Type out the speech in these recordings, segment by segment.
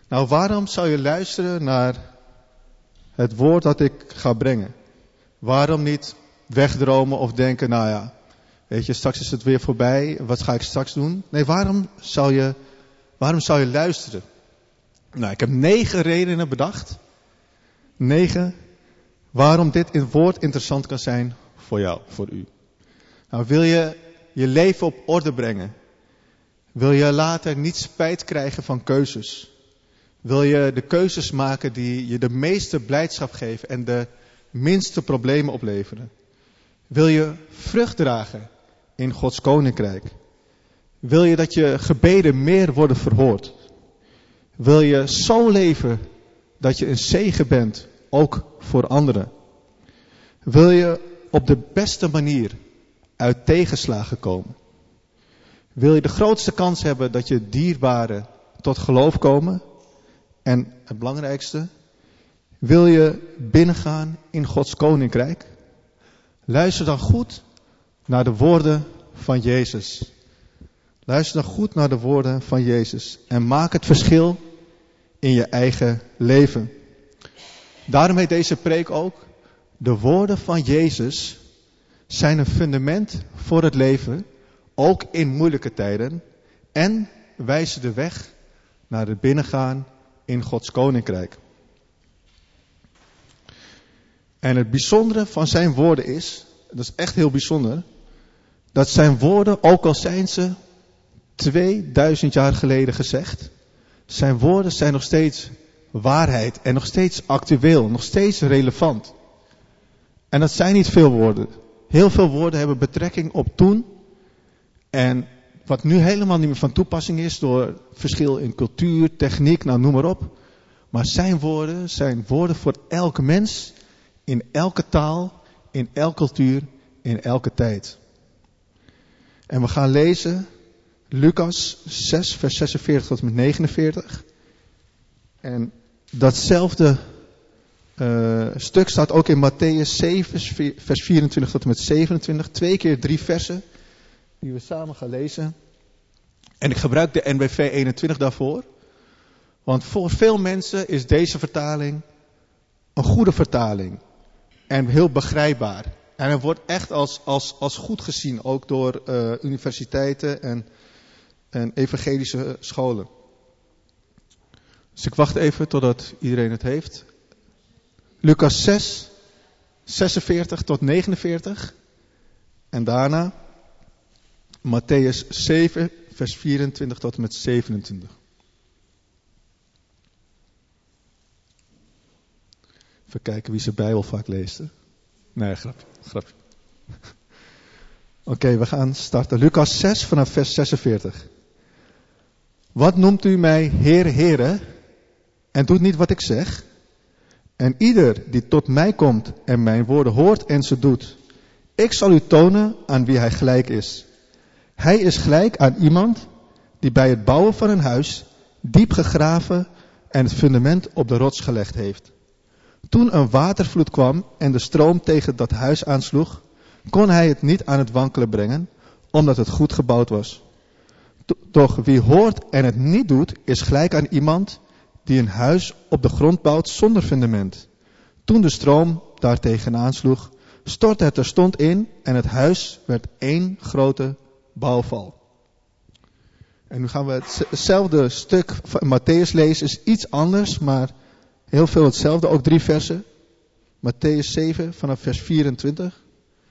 Nou, waarom zou je luisteren naar het woord dat ik ga brengen? Waarom niet wegdromen of denken, nou ja, weet je, straks is het weer voorbij, wat ga ik straks doen? Nee, waarom zou je luisteren? Nou, ik heb 9 redenen bedacht. 9 waarom dit woord interessant kan zijn voor jou, voor u. Nou, wil je je leven op orde brengen? Wil je later niet spijt krijgen van keuzes? Wil je de keuzes maken die je de meeste blijdschap geven en de minste problemen opleveren? Wil je vrucht dragen in Gods koninkrijk? Wil je dat je gebeden meer worden verhoord? Wil je zo leven dat je een zegen bent, ook voor anderen? Wil je op de beste manier uit tegenslagen komen? Wil je de grootste kans hebben dat je dierbaren tot geloof komen? En het belangrijkste, wil je binnengaan in Gods koninkrijk? Luister dan goed naar de woorden van Jezus. Luister dan goed naar de woorden van Jezus. En maak het verschil in je eigen leven. Daarom heet deze preek ook: de woorden van Jezus zijn een fundament voor het leven, ook in moeilijke tijden. En wijzen de weg naar het binnengaan in Gods koninkrijk. En het bijzondere van zijn woorden is, dat is echt heel bijzonder, dat zijn woorden, ook al zijn ze 2000 jaar geleden gezegd, zijn woorden zijn nog steeds waarheid en nog steeds actueel, nog steeds relevant. En dat zijn niet veel woorden. Heel veel woorden hebben betrekking op toen. En wat nu helemaal niet meer van toepassing is door verschil in cultuur, techniek, nou noem maar op. Maar zijn woorden voor elke mens, in elke taal, in elke cultuur, in elke tijd. En we gaan lezen Lucas 6, vers 46 tot en met 49. En datzelfde stuk staat ook in Matthäus 7, vers 24 tot en met 27. 2 keer 3 versen die we samen gaan lezen. En ik gebruik de NBV 21 daarvoor. Want voor veel mensen is deze vertaling een goede vertaling. En heel begrijpbaar. En het wordt echt als goed gezien, ook door universiteiten en evangelische scholen. Dus ik wacht even totdat iedereen het heeft. Lucas 6, 46 tot 49. En daarna Matthäus 7, vers 24 tot en met 27. Even kijken wie zijn Bijbel vaak leest. Hè? Nee, grapje. Oké, we gaan starten. Lucas 6 vanaf vers 46. Wat noemt u mij Heer, Heere, en doet niet wat ik zeg? En ieder die tot mij komt en mijn woorden hoort en ze doet, ik zal u tonen aan wie hij gelijk is. Hij is gelijk aan iemand die bij het bouwen van een huis diep gegraven en het fundament op de rots gelegd heeft. Toen een watervloed kwam en de stroom tegen dat huis aansloeg, kon hij het niet aan het wankelen brengen, omdat het goed gebouwd was. Doch wie hoort en het niet doet, is gelijk aan iemand die een huis op de grond bouwt zonder fundament. Toen de stroom daartegen aansloeg, stortte het terstond in en het huis werd één grote bouwval. En nu gaan we hetzelfde stuk van Matthäus lezen, is iets anders, maar heel veel hetzelfde, ook 3 versen. Matthäus 7 vanaf vers 24.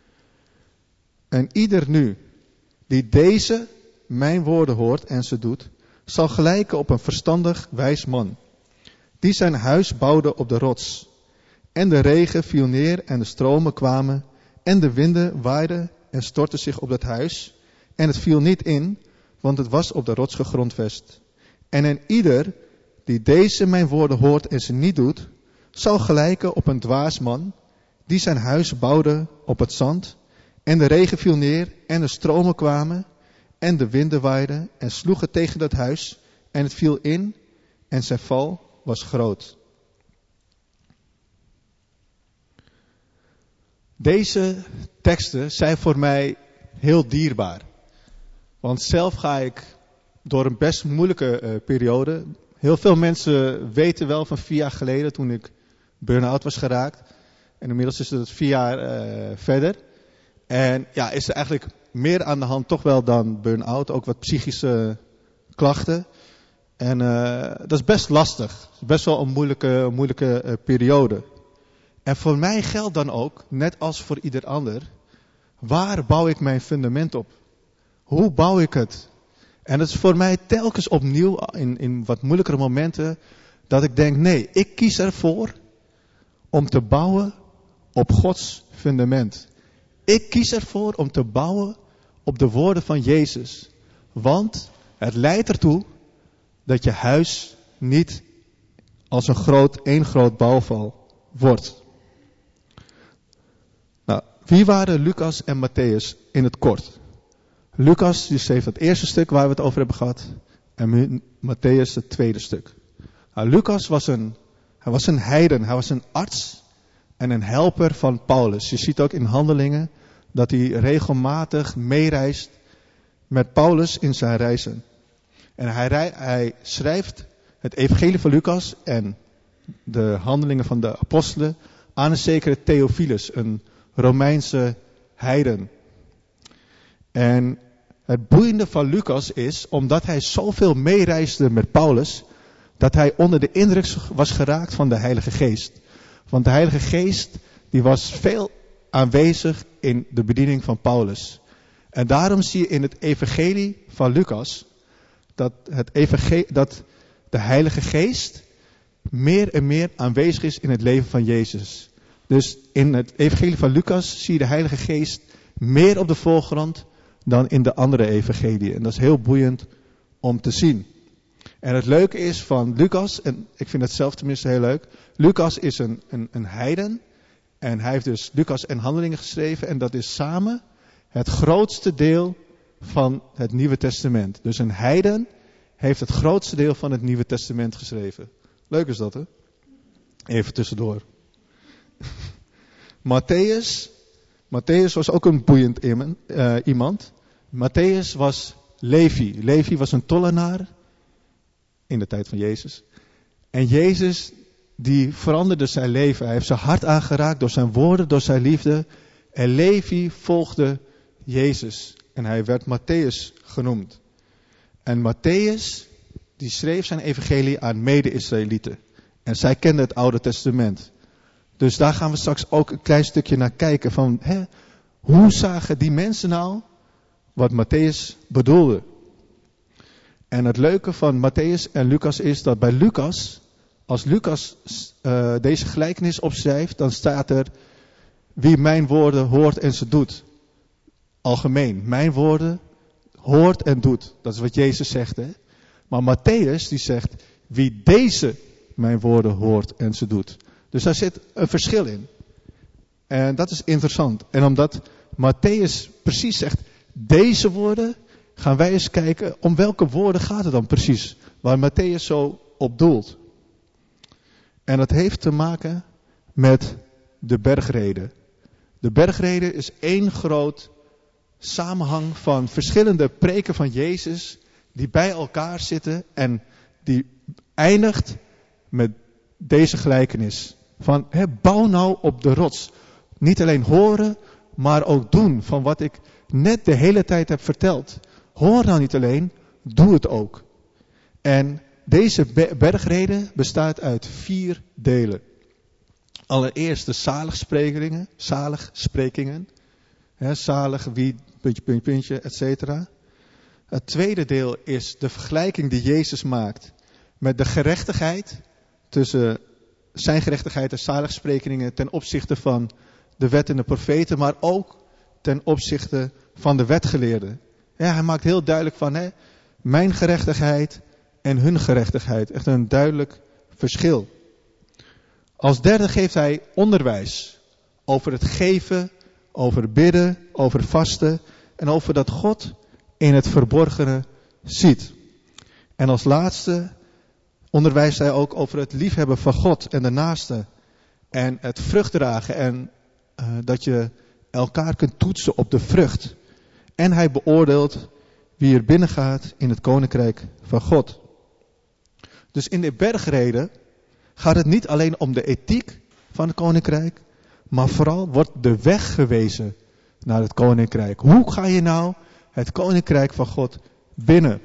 En ieder nu die deze mijn woorden hoort en ze doet, zal gelijken op een verstandig wijs man, die zijn huis bouwde op de rots. En de regen viel neer en de stromen kwamen en de winden waaiden en stortten zich op dat huis. En het viel niet in, want het was op de rots gegrondvest. En ieder die deze mijn woorden hoort en ze niet doet, zal gelijken op een dwaas man, die zijn huis bouwde op het zand. En de regen viel neer en de stromen kwamen en de winden waaiden en sloegen tegen dat huis. En het viel in en zijn val was groot. Deze teksten zijn voor mij heel dierbaar. Want zelf ga ik door een best moeilijke periode. Heel veel mensen weten wel van 4 jaar geleden toen ik burn-out was geraakt. En inmiddels is het 4 jaar verder. En ja, is er eigenlijk meer aan de hand toch wel dan burn-out. Ook wat psychische klachten. En dat is best lastig. Het is best wel een moeilijke periode. En voor mij geldt dan ook, net als voor ieder ander, waar bouw ik mijn fundament op? Hoe bouw ik het? En het is voor mij telkens opnieuw in wat moeilijkere momenten dat ik denk, nee, ik kies ervoor om te bouwen op Gods fundament. Ik kies ervoor om te bouwen op de woorden van Jezus. Want het leidt ertoe dat je huis niet als één groot bouwval wordt. Nou, wie waren Lucas en Mattheüs in het kort? Lucas die schreef het eerste stuk waar we het over hebben gehad. En Mattheüs het tweede stuk. Nou, Lucas was een heiden. Hij was een arts en een helper van Paulus. Je ziet ook in Handelingen dat hij regelmatig meereist met Paulus in zijn reizen. En hij schrijft het evangelie van Lucas en de handelingen van de apostelen aan een zekere Theophilus, een Romeinse heiden. En het boeiende van Lucas is, omdat hij zoveel meereisde met Paulus, dat hij onder de indruk was geraakt van de Heilige Geest. Want de Heilige Geest die was veel aanwezig in de bediening van Paulus. En daarom zie je in het evangelie van Lucas dat de Heilige Geest meer en meer aanwezig is in het leven van Jezus. Dus in het evangelie van Lucas zie je de Heilige Geest meer op de voorgrond dan in de andere evangelieën. En dat is heel boeiend om te zien. En het leuke is van Lucas, en ik vind het zelf tenminste heel leuk. Lucas is een heiden. En hij heeft dus Lucas en Handelingen geschreven. En dat is samen het grootste deel van het Nieuwe Testament. Dus een heiden heeft het grootste deel van het Nieuwe Testament geschreven. Leuk is dat, hè? Even tussendoor. Mattheüs was ook een boeiend iemand. Mattheüs was Levi. Levi was een tollenaar in de tijd van Jezus. En Jezus die veranderde zijn leven. Hij heeft zijn hart aangeraakt door zijn woorden, door zijn liefde. En Levi volgde Jezus. En hij werd Mattheüs genoemd. En Mattheüs die schreef zijn evangelie aan mede-Israëlieten. En zij kenden het Oude Testament. Dus daar gaan we straks ook een klein stukje naar kijken. Van, hoe zagen die mensen nou wat Mattheüs bedoelde? En het leuke van Mattheüs en Lucas is dat bij Lucas, als Lucas deze gelijkenis opschrijft, dan staat er wie mijn woorden hoort en ze doet. Algemeen, mijn woorden hoort en doet. Dat is wat Jezus zegt. Hè? Maar Mattheüs die zegt wie deze mijn woorden hoort en ze doet. Dus daar zit een verschil in. En dat is interessant. En omdat Mattheüs precies zegt deze woorden, gaan wij eens kijken om welke woorden gaat het dan precies. Waar Mattheüs zo op doelt. En dat heeft te maken met de bergrede. De bergrede is één groot samenhang van verschillende preken van Jezus die bij elkaar zitten en die eindigt met deze gelijkenis. Van bouw nou op de rots. Niet alleen horen, maar ook doen van wat ik net de hele tijd heb verteld. Hoor nou niet alleen, doe het ook. En deze bergrede bestaat uit 4 delen. Allereerst de zaligsprekingen. Zalig wie, puntje, etc. Het tweede deel is de vergelijking die Jezus maakt met de gerechtigheid tussen zijn gerechtigheid en zaligsprekingen ten opzichte van de wet en de profeten, maar ook ten opzichte van de wetgeleerden. Ja, hij maakt heel duidelijk van mijn gerechtigheid en hun gerechtigheid. Echt een duidelijk verschil. Als derde geeft hij onderwijs over het geven, over bidden, over vasten en over dat God in het verborgene ziet. En als laatste onderwijst hij ook over het liefhebben van God en de naaste. En het vrucht dragen en dat je elkaar kunt toetsen op de vrucht. En hij beoordeelt wie er binnen gaat in het koninkrijk van God. Dus in de bergreden gaat het niet alleen om de ethiek van het koninkrijk, maar vooral wordt de weg gewezen naar het koninkrijk. Hoe ga je nou het koninkrijk van God binnen?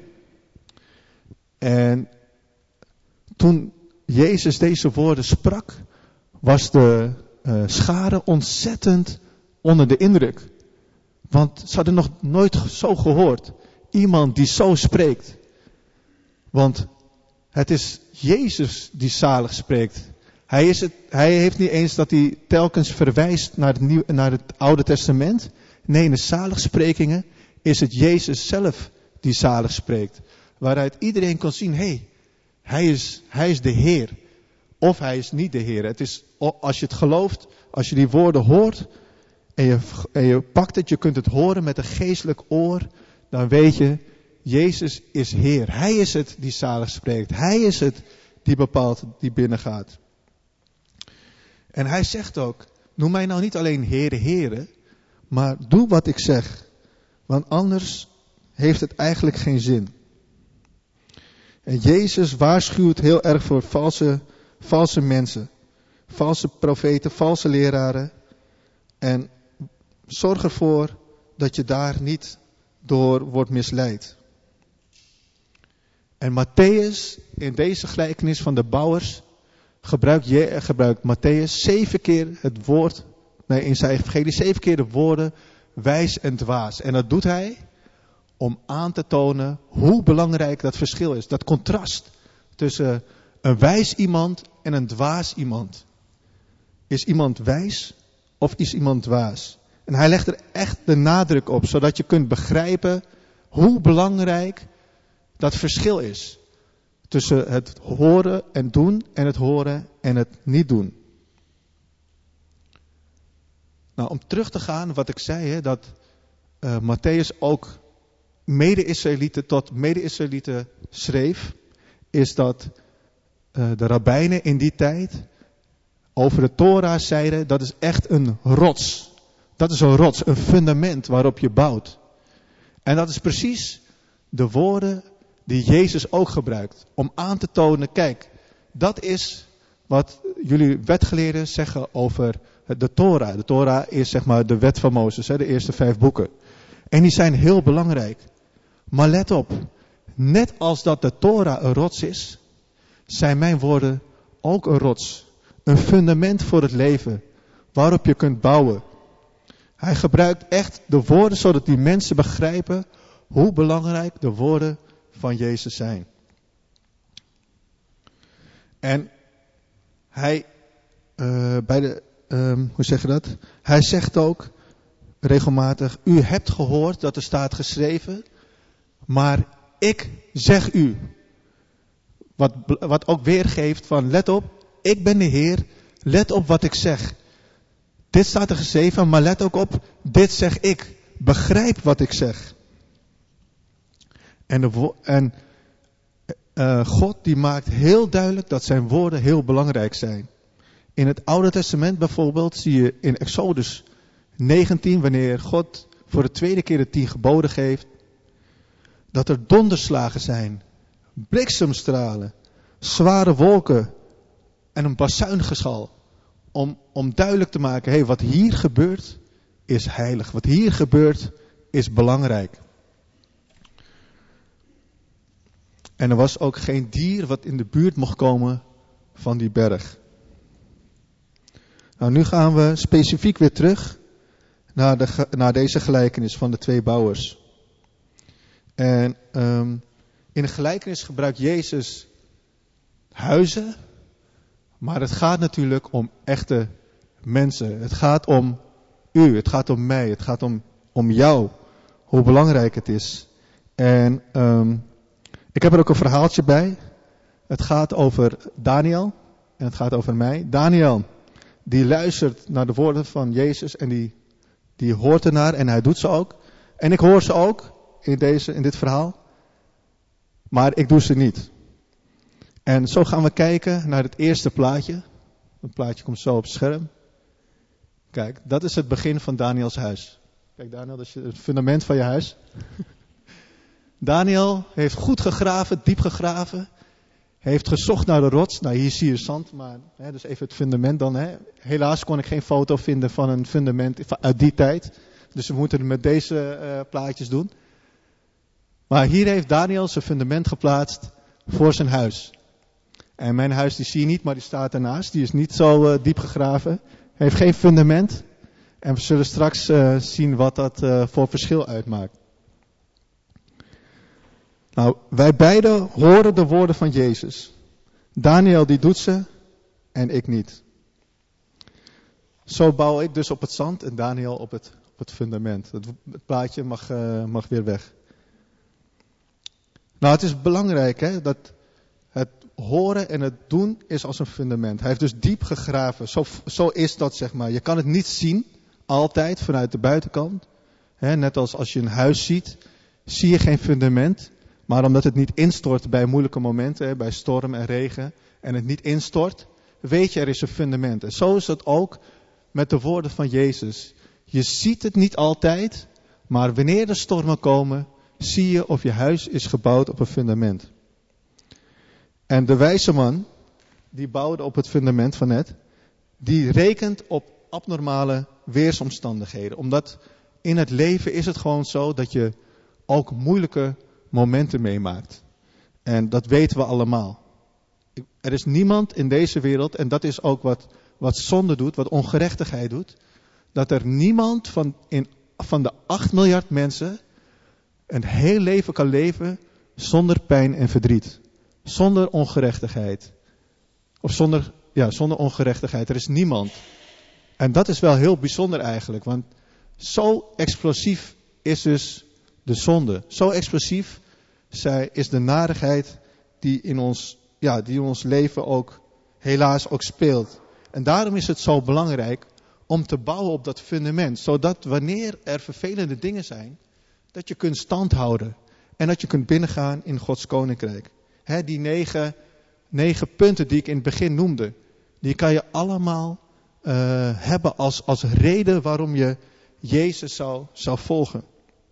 En toen Jezus deze woorden sprak, was de schare ontzettend onder de indruk. Want ze hadden nog nooit zo gehoord. Iemand die zo spreekt. Want het is Jezus die zalig spreekt. Hij heeft niet eens dat hij telkens verwijst naar het Oude Testament. Nee, in de zaligsprekingen is het Jezus zelf die zalig spreekt. Waaruit iedereen kan zien, hij is de Heer. Of hij is niet de Heer. Het is, als je het gelooft, als je die woorden hoort en je pakt het, je kunt het horen met een geestelijk oor, dan weet je, Jezus is Heer. Hij is het die zalig spreekt. Hij is het die bepaalt, die binnengaat. En hij zegt ook, noem mij nou niet alleen Heere, Heere, maar doe wat ik zeg. Want anders heeft het eigenlijk geen zin. En Jezus waarschuwt heel erg voor valse mensen. Valse profeten, valse leraren. En zorg ervoor dat je daar niet door wordt misleid. En Matthäus, in deze gelijkenis van de bouwers, gebruikt Matthäus 7 keer het woord, in zijn evangelie 7 keer de woorden wijs en dwaas. En dat doet hij om aan te tonen hoe belangrijk dat verschil is. Dat contrast tussen een wijs iemand en een dwaas iemand. Is iemand wijs of is iemand dwaas? En hij legt er echt de nadruk op, zodat je kunt begrijpen hoe belangrijk dat verschil is. Tussen het horen en doen en het horen en het niet doen. Nou, om terug te gaan wat ik zei, dat Matthäus ook mede-Israëlieten tot mede-Israëlieten schreef, is dat de rabbijnen in die tijd over de Torah zeiden, dat is echt een rots. Dat is een rots, een fundament waarop je bouwt. En dat is precies de woorden die Jezus ook gebruikt. Om aan te tonen, kijk, dat is wat jullie wetgeleerden zeggen over de Torah. De Torah is zeg maar de wet van Mozes, de eerste 5 boeken. En die zijn heel belangrijk. Maar let op, net als dat de Torah een rots is, zijn mijn woorden ook een rots. Een fundament voor het leven, waarop je kunt bouwen. Hij gebruikt echt de woorden zodat die mensen begrijpen hoe belangrijk de woorden van Jezus zijn. En hij, hoe zeg je dat? Hij zegt ook regelmatig, u hebt gehoord dat er staat geschreven, maar ik zeg u. Wat ook weergeeft van, let op, ik ben de Heer, let op wat ik zeg. Dit staat er geschreven, maar let ook op, dit zeg ik. Begrijp wat ik zeg. En God die maakt heel duidelijk dat zijn woorden heel belangrijk zijn. In het Oude Testament bijvoorbeeld zie je in Exodus 19, wanneer God voor de tweede keer de 10 geboden geeft, dat er donderslagen zijn, bliksemstralen, zware wolken en een bazuingeschal. Om duidelijk te maken, wat hier gebeurt is heilig. Wat hier gebeurt is belangrijk. En er was ook geen dier wat in de buurt mocht komen van die berg. Nou, nu gaan we specifiek weer terug naar deze gelijkenis van de 2 bouwers. En in de gelijkenis gebruikt Jezus huizen, maar het gaat natuurlijk om echte mensen. Het gaat om u, het gaat om mij, het gaat om jou. Hoe belangrijk het is. En ik heb er ook een verhaaltje bij. Het gaat over Daniel en het gaat over mij. Daniel, die luistert naar de woorden van Jezus en die hoort ernaar en hij doet ze ook. En ik hoor ze ook in dit verhaal. Maar ik doe ze niet. En zo gaan we kijken naar het eerste plaatje. Het plaatje komt zo op het scherm. Kijk, dat is het begin van Daniels huis. Kijk Daniel, dat is het fundament van je huis. Daniel heeft goed gegraven, diep gegraven. Hij heeft gezocht naar de rots. Nou, hier zie je zand, maar dus even het fundament dan. Helaas kon ik geen foto vinden van een fundament uit die tijd. Dus we moeten het met deze plaatjes doen. Maar hier heeft Daniel zijn fundament geplaatst voor zijn huis. En mijn huis die zie je niet, maar die staat ernaast. Die is niet zo diep gegraven. Hij heeft geen fundament. En we zullen straks zien wat dat voor verschil uitmaakt. Nou, wij beiden horen de woorden van Jezus. Daniel die doet ze en ik niet. Zo bouw ik dus op het zand en Daniel op het fundament. Het plaatje mag weer weg. Nou, het is belangrijk dat het horen en het doen is als een fundament. Hij heeft dus diep gegraven. Zo is dat, zeg maar. Je kan het niet zien, altijd vanuit de buitenkant. Net als je een huis ziet, zie je geen fundament. Maar omdat het niet instort bij moeilijke momenten, bij storm en regen, en het niet instort, weet je er is een fundament. En zo is het ook met de woorden van Jezus. Je ziet het niet altijd, maar wanneer er stormen komen, zie je of je huis is gebouwd op een fundament. En de wijze man, die bouwde op het fundament van net, die rekent op abnormale weersomstandigheden. Omdat in het leven is het gewoon zo dat je ook moeilijke momenten meemaakt. En dat weten we allemaal. Er is niemand in deze wereld, en dat is ook wat zonde doet, wat ongerechtigheid doet, dat er niemand van de 8 miljard mensen een heel leven kan leven zonder pijn en verdriet. Zonder ongerechtigheid. Of zonder ongerechtigheid. Er is niemand. En dat is wel heel bijzonder eigenlijk. Want zo explosief is dus de zonde. Zo explosief is de narigheid die in ons leven ook helaas ook speelt. En daarom is het zo belangrijk om te bouwen op dat fundament. Zodat wanneer er vervelende dingen zijn, dat je kunt standhouden. En dat je kunt binnengaan in Gods koninkrijk. Die 9 punten die ik in het begin noemde, die kan je allemaal hebben als reden waarom je Jezus zou volgen.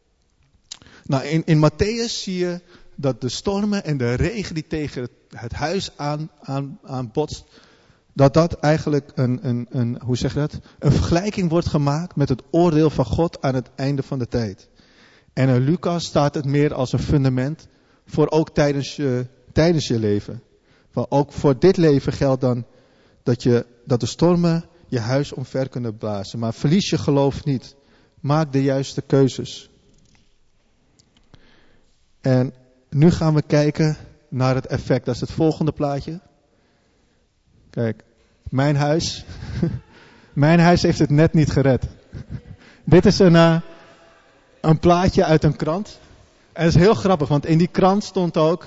Nou, in Matthäus zie je dat de stormen en de regen die tegen het huis aan botst, dat eigenlijk een vergelijking wordt gemaakt met het oordeel van God aan het einde van de tijd. En in Lucas staat het meer als een fundament voor ook tijdens je leven. Maar ook voor dit leven geldt dan dat de stormen je huis omver kunnen blazen. Maar verlies je geloof niet. Maak de juiste keuzes. En nu gaan we kijken naar het effect. Dat is het volgende plaatje. Kijk, mijn huis. Mijn huis heeft het net niet gered. Dit is een plaatje uit een krant. En dat is heel grappig, want in die krant stond ook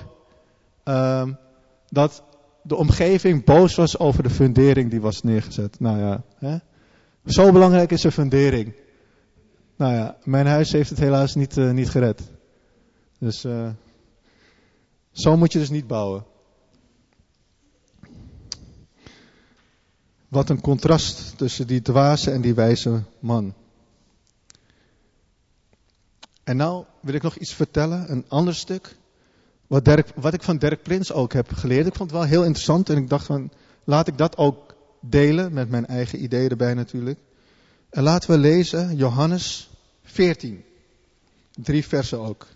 dat de omgeving boos was over de fundering die was neergezet. Nou ja, zo belangrijk is de fundering. Nou ja, mijn huis heeft het helaas niet gered. Dus zo moet je dus niet bouwen. Wat een contrast tussen die dwaze en die wijze man. En nou wil ik nog iets vertellen, een ander stuk. Wat ik van Derek Prins ook heb geleerd. Ik vond het wel heel interessant en ik dacht van, laat ik dat ook delen met mijn eigen ideeën erbij natuurlijk. En laten we lezen Johannes 14. 3 versen ook.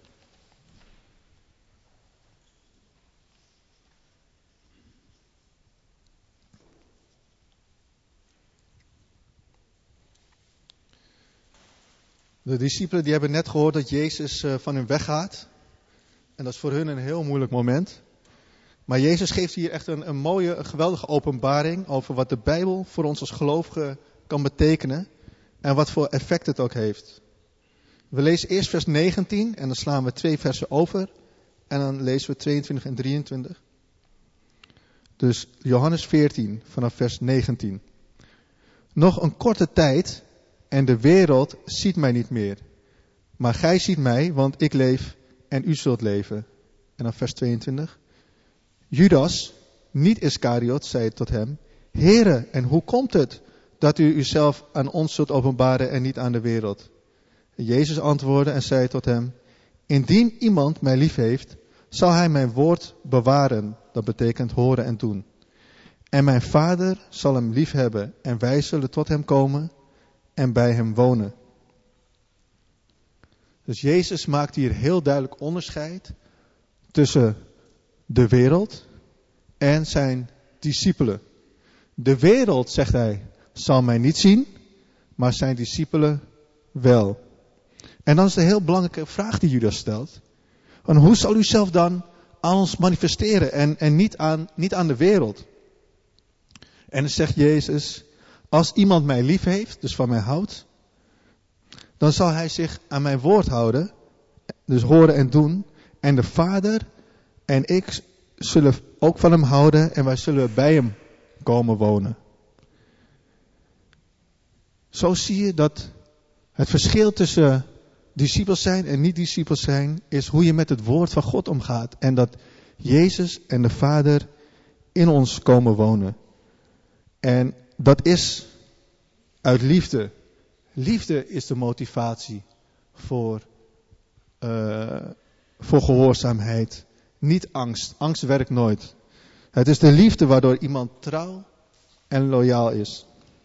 De discipelen die hebben net gehoord dat Jezus van hun weggaat. En dat is voor hun een heel moeilijk moment. Maar Jezus geeft hier echt een mooie, een geweldige openbaring over wat de Bijbel voor ons als gelovigen kan betekenen. En wat voor effect het ook heeft. We lezen eerst vers 19 en dan slaan we 2 versen over. En dan lezen we 22 en 23. Dus Johannes 14 vanaf vers 19. Nog een korte tijd en de wereld ziet mij niet meer. Maar gij ziet mij, want ik leef en u zult leven. En dan vers 22. Judas, niet Iskariot, zei tot hem: Heere, en hoe komt het dat u uzelf aan ons zult openbaren en niet aan de wereld? En Jezus antwoordde en zei tot hem: Indien iemand mij lief heeft, zal hij mijn woord bewaren. Dat betekent horen en doen. En mijn Vader zal hem liefhebben en wij zullen tot hem komen en bij hem wonen. Dus Jezus maakt hier heel duidelijk onderscheid tussen de wereld en zijn discipelen. De wereld, zegt hij, zal mij niet zien, maar zijn discipelen wel. En dan is de heel belangrijke vraag die Judas stelt. En hoe zal u zelf dan aan ons manifesteren en niet aan de wereld? En dan zegt Jezus, als iemand mij lief heeft, dus van mij houdt, dan zal hij zich aan mijn woord houden, dus horen en doen. En de Vader en ik zullen ook van hem houden en wij zullen bij hem komen wonen. Zo zie je dat het verschil tussen discipels zijn en niet-discipels zijn is hoe je met het woord van God omgaat. En dat Jezus en de Vader in ons komen wonen. En dat is uit liefde. Liefde is de motivatie voor gehoorzaamheid. Niet angst. Angst werkt nooit. Het is de liefde waardoor iemand trouw en loyaal is.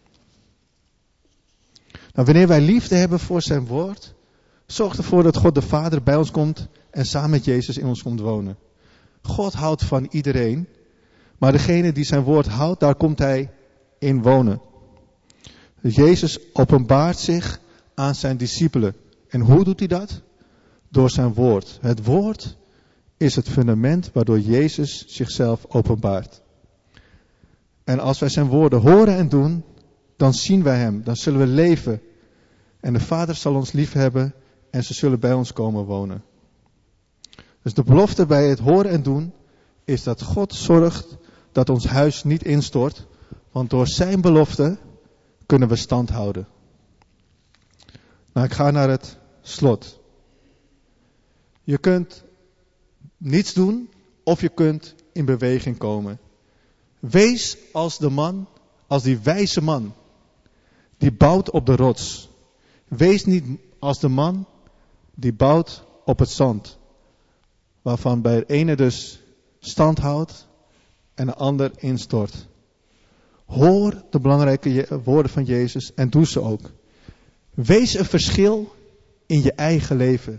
Nou, wanneer wij liefde hebben voor zijn woord, zorgt ervoor dat God de Vader bij ons komt en samen met Jezus in ons komt wonen. God houdt van iedereen, maar degene die zijn woord houdt, daar komt hij in wonen. Dus Jezus openbaart zich aan zijn discipelen. En hoe doet hij dat? Door zijn woord. Het woord is het fundament waardoor Jezus zichzelf openbaart. En als wij zijn woorden horen en doen, dan zien wij hem, dan zullen we leven. En de Vader zal ons lief hebben en ze zullen bij ons komen wonen. Dus de belofte bij het horen en doen is dat God zorgt dat ons huis niet instort. Want door zijn belofte kunnen we stand houden. Nou, ik ga naar het slot. Je kunt niets doen of je kunt in beweging komen. Wees als de man, als die wijze man, die bouwt op de rots. Wees niet als de man die bouwt op het zand. Waarvan bij de ene dus stand houdt en de ander instort. Hoor de belangrijke woorden van Jezus en doe ze ook. Wees een verschil in je eigen leven.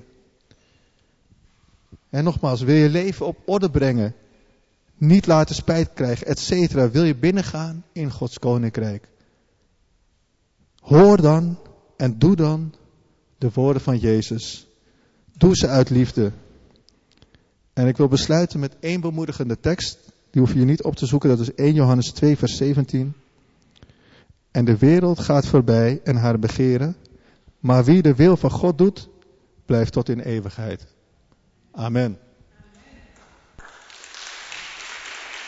En nogmaals, wil je leven op orde brengen, niet laten spijt krijgen, etc. Wil je binnengaan in Gods koninkrijk. Hoor dan en doe dan de woorden van Jezus. Doe ze uit liefde. En ik wil besluiten met 1 bemoedigende tekst. Die hoef je niet op te zoeken. Dat is 1 Johannes 2 vers 17. En de wereld gaat voorbij en haar begeren. Maar wie de wil van God doet, blijft tot in eeuwigheid. Amen.